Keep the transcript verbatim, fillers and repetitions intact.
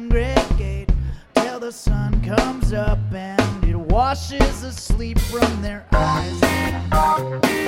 congregate till the sun comes up and it washes the sleep from their eyes.